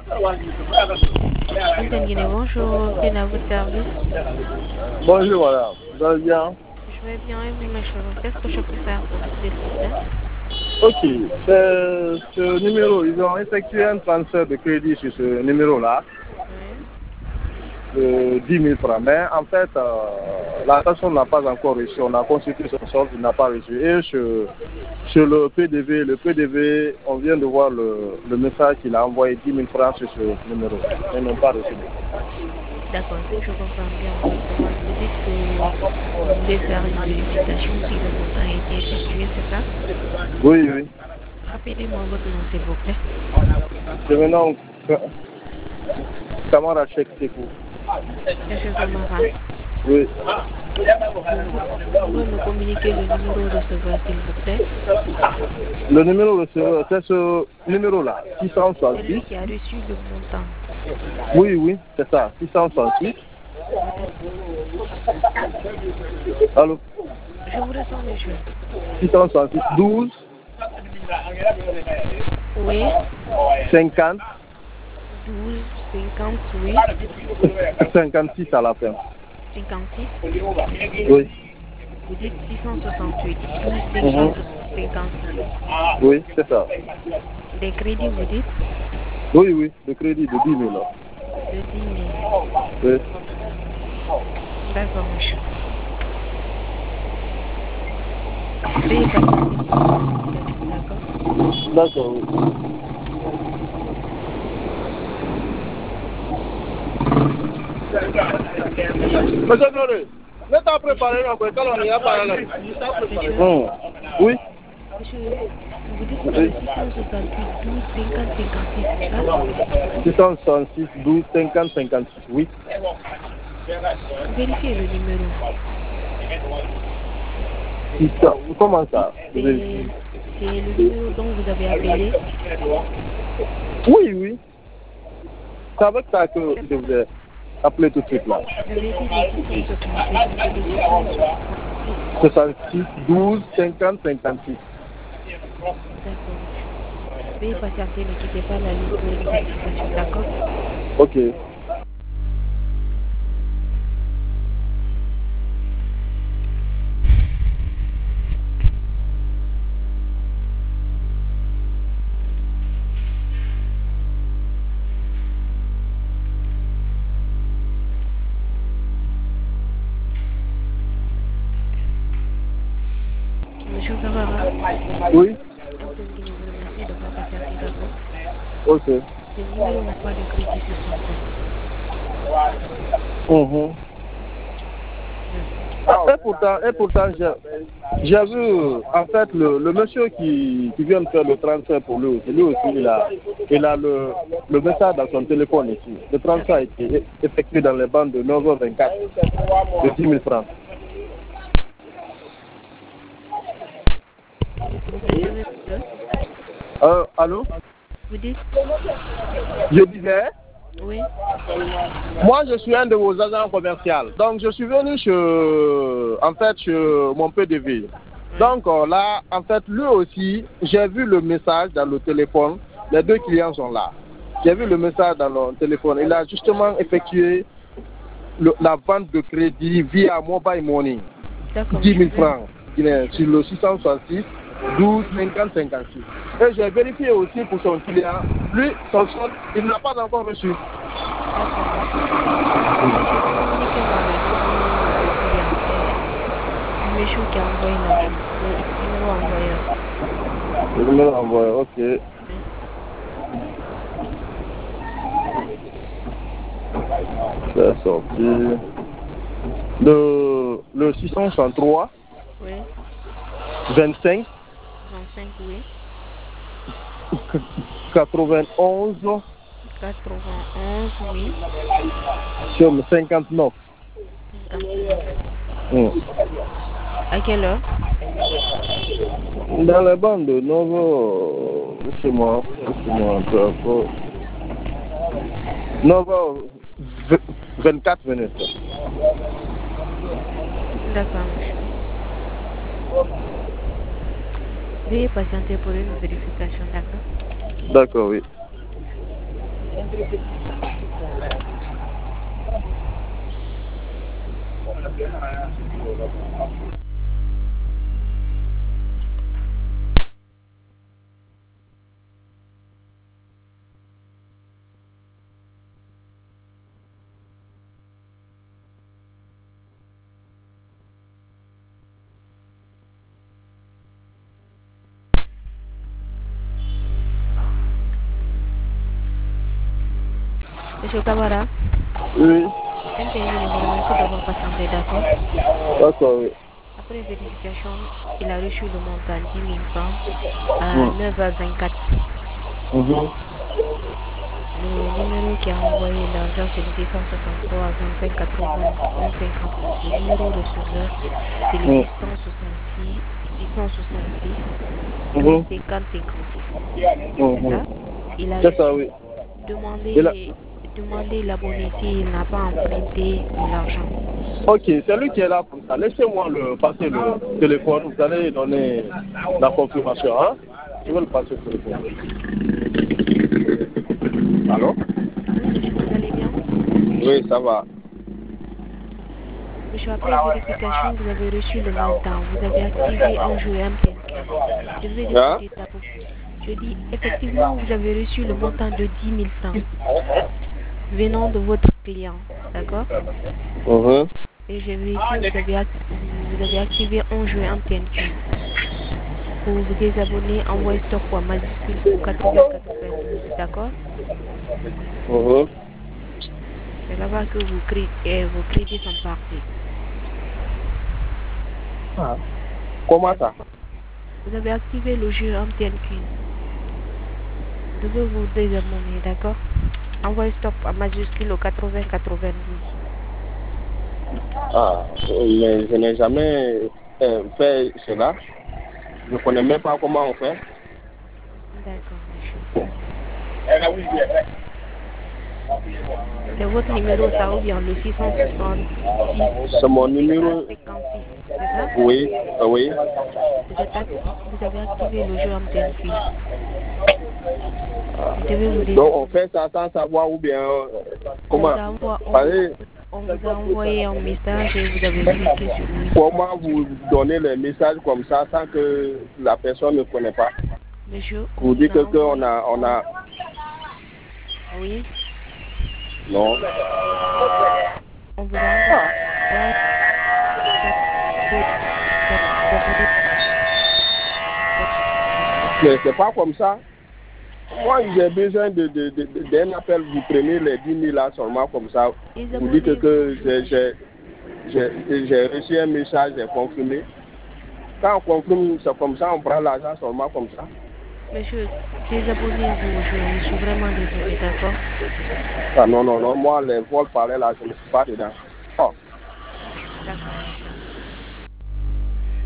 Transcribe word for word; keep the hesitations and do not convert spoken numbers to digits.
Hilton Guinée, bonjour, bien à votre service. Bonjour madame, vous allez bien? Je vais bien et vous, monsieur. Qu'est-ce que je peux faire pour vous, s'il vous plaît? Ok, c'est ce numéro, ils ont effectué un transfert de crédit sur ce numéro-là, Oui. de dix mille francs. Mais en fait, euh, la personne n'a pas encore reçu. On a consulté son solde, il n'a pas reçu. Et sur, sur le P D V, le P D V, on vient de voir le, le message qu'il a envoyé dix mille francs sur ce numéro. Ils n'ont pas reçu. D'accord, si je comprends bien votre demande, vous dites que vous voulez faire une vérification si le montant a été effectué, c'est ça? Oui, oui. Rappelez-moi votre nom, s'il vous plaît. Je me nomme Kamara Cheikh Sekou. Monsieur Kamara, Oui. vous pouvez me communiquer le numéro receveur, s'il vous plaît? Le numéro receveur, c'est ce numéro-là, six cent soixante-six. Celui qui a reçu le montant. Oui, oui, c'est ça, six cent soixante-six. Allô? Je vous ressens, monsieur. six cent soixante-six, douze, Oui. cinquante, douze, cinquante, oui. cinquante-six à la fin. cinquante-six. Oui. Vous dites six cent soixante-huit, douze, cinquante, cinquante-six. Oui, c'est ça. Des crédits, vous dites? Oui, oui, le crédit de dix mille. De dix mille. Oui. D'accord, monsieur. Veuillez patienter pour la vérification, d'accord? D'accord, oui. Monsieur Floré, ne t'as préparé non, quand on y a parlé. Monsieur, Hum. Oui. monsieur, vous dites le six cent soixante-huit, douze, cinquante, cinquante-six, c'est ça? six cent soixante-six, douze, cinquante, cinquante-six, oui. Vérifiez le numéro. six cents, comment ça? C'est c'est le numéro dont vous avez appelé? Oui, oui. C'est avec ça que je vous ai appelé tout de suite là. Vous avez dit le six cent soixante-huit, donc c'est le six cent soixante-six. soixante-six, douze, cinquante, cinquante-six. D'accord, monsieur. Veuillez patienter, ne quittez pas la ligne pour une vérification, d'accord? Ok. Monsieur Kamara, Oui. Hilton Guinée vous remercie d'avoir patienté, d'accord? Ok. Ce numéro n'a pas de crédit sur son compte. Mhm. Merci. Et pourtant, et pourtant j'ai j'ai vu en fait le, le monsieur qui, qui vient de faire le transfert pour lui aussi. Lui aussi, il a, il a le, le message dans son téléphone ici. Le transfert a été effectué dans les bandes de neuf heures vingt-quatre de dix mille francs. Vous précisez le? Euh, allô? Vous dites? Je disais, Oui. moi je suis un de vos agents commerciaux. Donc je suis venu sur, en fait, sur mon P D V. Donc euh, là, en fait, lui aussi, j'ai vu le message dans le téléphone. Les deux clients sont là. J'ai vu le message dans le téléphone. Il a justement effectué le, la vente de crédit via Mobile Money. D'accord, dix monsieur. mille francs guinéens sur le six cent soixante-six, douze, cinquante, cinquante-six. Et j'ai vérifié aussi pour son client. Lui, son solde, il n'a pas encore reçu. D'accord, monsieur. Monsieur, communiquez-moi le numéro du client. C'est du monsieur qui a envoyé l'argent. Le numéro envoyeur. Le numéro envoyé, ok. Oui. C'est sorti. Le, le six cent soixante-trois, Oui. vingt-cinq, vingt-cinq, oui. quatre-vingt-onze, quatre-vingt-onze, oui. cinquante-neuf. cinquante-neuf. Mm. À quelle heure? Dans les bandes de neuf heures, laissez-moi, laissez-moi un peu, un peu. neuf heures vingt-quatre minutes. D'accord, monsieur. Veuillez patienter pour une vérification, d'accord? D'accord, oui. Monsieur Camara. Oui. Merci d'avoir patienté, d'accord. D'accord, oui. Après vérification, il a reçu le montant dix mille francs à neuf heures vingt-quatre. Mhm. Le numéro qui a envoyé l'argent, c'est le six cent soixante-trois vingt-cinq quatre-vingt-un cinquante-neuf. Le numéro receveur, c'est le Mhm. six cent soixante-six six cent soixante-six Mhm. cinquante cinquante-six. Mhm. C'est ça? Il a C'est ça, oui. demandé, Il a- demandé l'abonné s'il n'a pas emprunté de l'argent. Ok, c'est lui qui est là pour ça. Laissez-moi le passer le téléphone. Vous allez donner la confirmation. Hein? Je vais le passer le téléphone. Allô? Oui, monsieur, vous allez bien? Oui, ça va. Monsieur, après vérification, vous avez reçu le montant. Vous avez activé un jeu M P N. Je vais Hein? discuter ça pour plus. Je dis, effectivement, vous avez reçu le montant de dix mille francs venant de votre client. D'accord? Mhm. Et j'ai vérifié, vous avez, act- vous avez activé un jeu M P N Q. Pour vous désabonner, envoyez stop ou majuscule au quatre-vingts quatre-vingt-douze. D'accord? Mhm. C'est là-bas que vos, cré- eh, vos crédits sont partis. Ah. Comment ça? Vous avez activé le jeu M T N Q. Vous devez vous désabonner, d'accord? Envoyez stop à majuscule au quatre-vingts quatre-vingt-douze. Ah, mais je n'ai jamais euh, fait cela. Je ne connais même pas comment on fait. D'accord, monsieur. C'est votre numéro, ça, ou bien le six cent soixante-six C'est mon numéro. cinquante-six, c'est ça? Oui, euh, oui. Vous, êtes acti- vous avez activé le jeu M T N Q. Vous devez vous désabonner. Donc on fait ça sans savoir ou bien euh, On vous comment. a envoyé, on, Allez, on vous a envoyé un message et vous avez cliqué sur oui. comment vous donnez les messages comme ça sans que la personne ne connaît pas? Monsieur, on Vous vous dites a que envoyé. qu'on a, on a. Oui, Non. on vous a envoyé. Mais c'est pas comme ça. Moi, j'ai besoin de, de, de, de- d'un appel. Vous prenez les dix mille là seulement comme ça. Vous dites que j'ai, j'ai, j'ai, j'ai reçu un message, j'ai confirmé. Quand on confirme, c'est comme ça, on prend l'argent seulement comme ça. Monsieur, désabonnez-vous, je, je suis vraiment désolé, d'accord? Ah non, non, non, moi, les vols parlaient là, je ne suis pas dedans.